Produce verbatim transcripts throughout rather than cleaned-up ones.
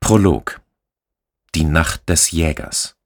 Prolog. Die Nacht des Jägers.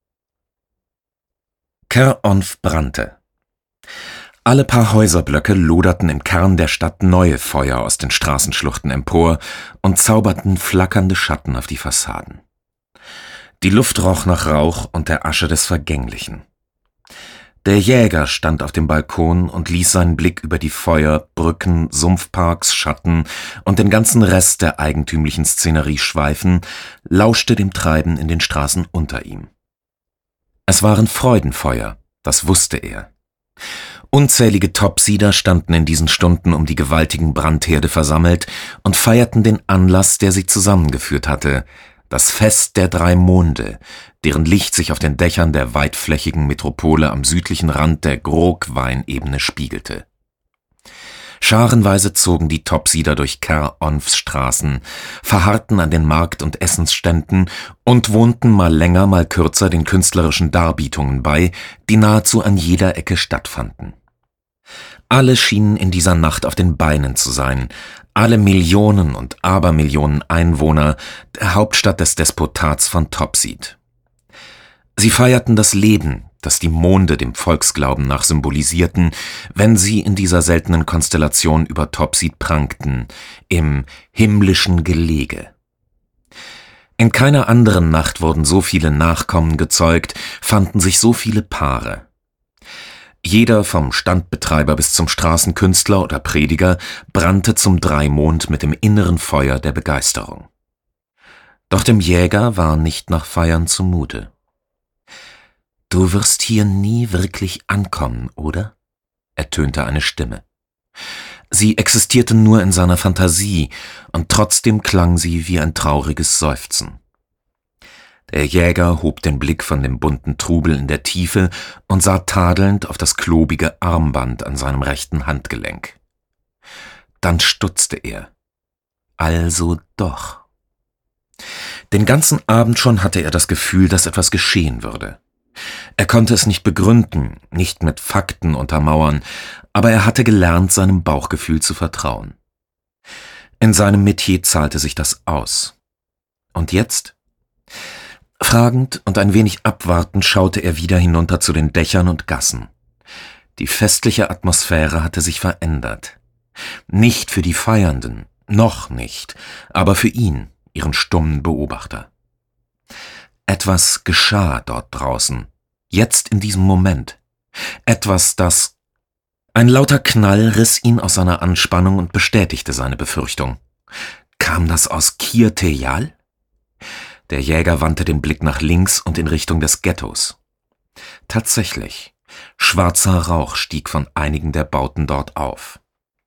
Caer-Onf brannte. Alle paar Häuserblöcke loderten im Kern der Stadt neue Feuer aus den Straßenschluchten empor und zauberten flackernde Schatten auf die Fassaden. Die Luft roch nach Rauch und der Asche des Vergänglichen. Der Jäger stand auf dem Balkon und ließ seinen Blick über die Feuer, Brücken, Sumpfparks, Schatten und den ganzen Rest der eigentümlichen Szenerie schweifen, lauschte dem Treiben in den Straßen unter ihm. Es waren Freudenfeuer, das wusste er. Unzählige Topsieder standen in diesen Stunden um die gewaltigen Brandherde versammelt und feierten den Anlass, der sie zusammengeführt hatte, das Fest der drei Monde, deren Licht sich auf den Dächern der weitflächigen Metropole am südlichen Rand der Grog-Weinebene spiegelte. Scharenweise zogen die Topsieder durch Caer-Onfs Straßen, verharrten an den Markt- und Essensständen und wohnten mal länger, mal kürzer den künstlerischen Darbietungen bei, die nahezu an jeder Ecke stattfanden. Alle schienen in dieser Nacht auf den Beinen zu sein, alle Millionen und Abermillionen Einwohner der Hauptstadt des Despotats von Topseed. Sie feierten das Leben, das die Monde dem Volksglauben nach symbolisierten, wenn sie in dieser seltenen Konstellation über Topseed prangten, im himmlischen Gelege. In keiner anderen Nacht wurden so viele Nachkommen gezeugt, fanden sich so viele Paare. Jeder, vom Standbetreiber bis zum Straßenkünstler oder Prediger, brannte zum Dreimond mit dem inneren Feuer der Begeisterung. Doch dem Jäger war nicht nach Feiern zumute. »Du wirst hier nie wirklich ankommen, oder?« ertönte eine Stimme. Sie existierte nur in seiner Fantasie, und trotzdem klang sie wie ein trauriges Seufzen. Der Jäger hob den Blick von dem bunten Trubel in der Tiefe und sah tadelnd auf das klobige Armband an seinem rechten Handgelenk. Dann stutzte er. Also doch. Den ganzen Abend schon hatte er das Gefühl, dass etwas geschehen würde. Er konnte es nicht begründen, nicht mit Fakten untermauern, aber er hatte gelernt, seinem Bauchgefühl zu vertrauen. In seinem Metier zahlte sich das aus. Und jetzt? Fragend und ein wenig abwartend schaute er wieder hinunter zu den Dächern und Gassen. Die festliche Atmosphäre hatte sich verändert. Nicht für die Feiernden, noch nicht, aber für ihn, ihren stummen Beobachter. Etwas geschah dort draußen, jetzt in diesem Moment. Etwas, das... Ein lauter Knall riss ihn aus seiner Anspannung und bestätigte seine Befürchtung. Kam das aus Kirr-Tejal? Der Jäger wandte den Blick nach links und in Richtung des Ghettos. Tatsächlich, schwarzer Rauch stieg von einigen der Bauten dort auf.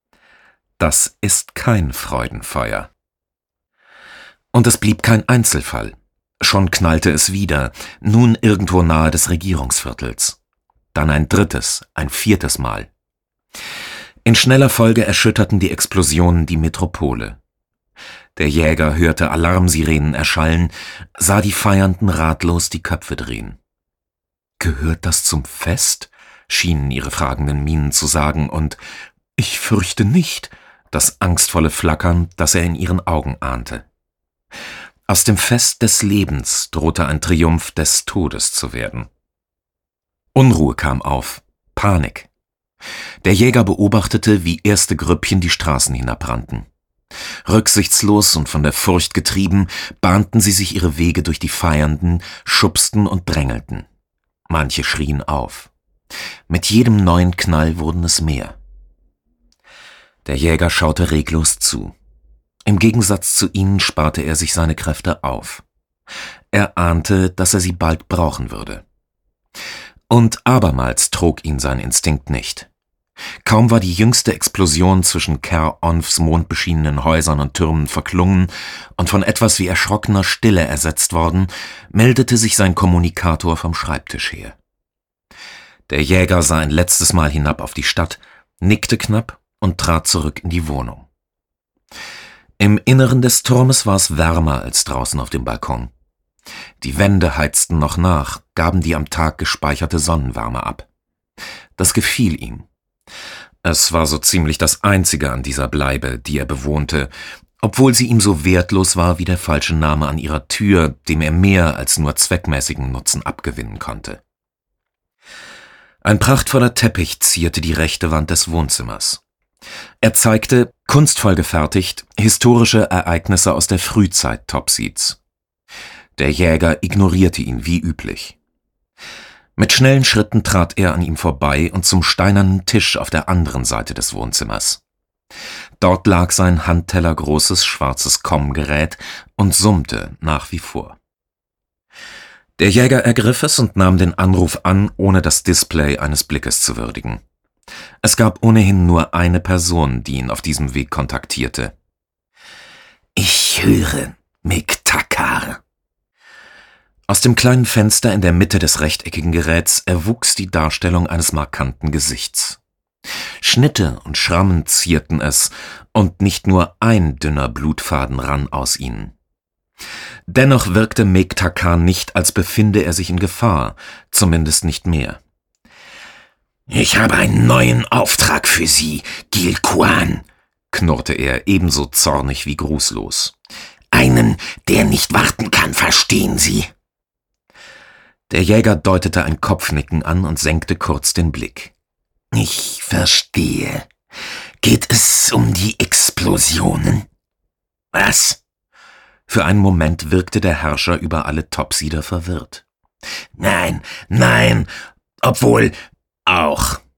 Das ist kein Freudenfeuer. Und es blieb kein Einzelfall. Schon knallte es wieder, nun irgendwo nahe des Regierungsviertels. Dann ein drittes, ein viertes Mal. In schneller Folge erschütterten die Explosionen die Metropole. Der Jäger hörte Alarmsirenen erschallen, sah die Feiernden ratlos die Köpfe drehen. »Gehört das zum Fest?« schienen ihre fragenden Mienen zu sagen, und »Ich fürchte nicht«, das angstvolle Flackern, das er in ihren Augen ahnte. Aus dem Fest des Lebens drohte ein Triumph des Todes zu werden. Unruhe kam auf, Panik. Der Jäger beobachtete, wie erste Grüppchen die Straßen hinabrannten. Rücksichtslos und von der Furcht getrieben, bahnten sie sich ihre Wege durch die Feiernden, schubsten und drängelten. Manche schrien auf. Mit jedem neuen Knall wurden es mehr. Der Jäger schaute reglos zu. Im Gegensatz zu ihnen sparte er sich seine Kräfte auf. Er ahnte, dass er sie bald brauchen würde. Und abermals trug ihn sein Instinkt nicht. Kaum war die jüngste Explosion zwischen Caer-Onfs mondbeschienenen Häusern und Türmen verklungen und von etwas wie erschrockener Stille ersetzt worden, meldete sich sein Kommunikator vom Schreibtisch her. Der Jäger sah ein letztes Mal hinab auf die Stadt, nickte knapp und trat zurück in die Wohnung. Im Inneren des Turmes war es wärmer als draußen auf dem Balkon. Die Wände heizten noch nach, gaben die am Tag gespeicherte Sonnenwärme ab. Das gefiel ihm. Es war so ziemlich das Einzige an dieser Bleibe, die er bewohnte, obwohl sie ihm so wertlos war wie der falsche Name an ihrer Tür, dem er mehr als nur zweckmäßigen Nutzen abgewinnen konnte. Ein prachtvoller Teppich zierte die rechte Wand des Wohnzimmers. Er zeigte, kunstvoll gefertigt, historische Ereignisse aus der Frühzeit Topseeds. Der Jäger ignorierte ihn wie üblich. Mit schnellen Schritten trat er an ihm vorbei und zum steinernen Tisch auf der anderen Seite des Wohnzimmers. Dort lag sein handtellergroßes schwarzes Kommgerät und summte nach wie vor. Der Jäger ergriff es und nahm den Anruf an, ohne das Display eines Blickes zu würdigen. Es gab ohnehin nur eine Person, die ihn auf diesem Weg kontaktierte. »Ich höre, Mick Takkar.« Aus dem kleinen Fenster in der Mitte des rechteckigen Geräts erwuchs die Darstellung eines markanten Gesichts. Schnitte und Schrammen zierten es, und nicht nur ein dünner Blutfaden rann aus ihnen. Dennoch wirkte Mick Takkar nicht, als befinde er sich in Gefahr, zumindest nicht mehr. »Ich habe einen neuen Auftrag für Sie, Gil Kuan«, knurrte er, ebenso zornig wie grußlos. »Einen, der nicht warten kann, verstehen Sie?« Der Jäger deutete ein Kopfnicken an und senkte kurz den Blick. »Ich verstehe. Geht es um die Explosionen?« »Was?« Für einen Moment wirkte der Herrscher über alle Topseeder verwirrt. »Nein, nein, obwohl auch.«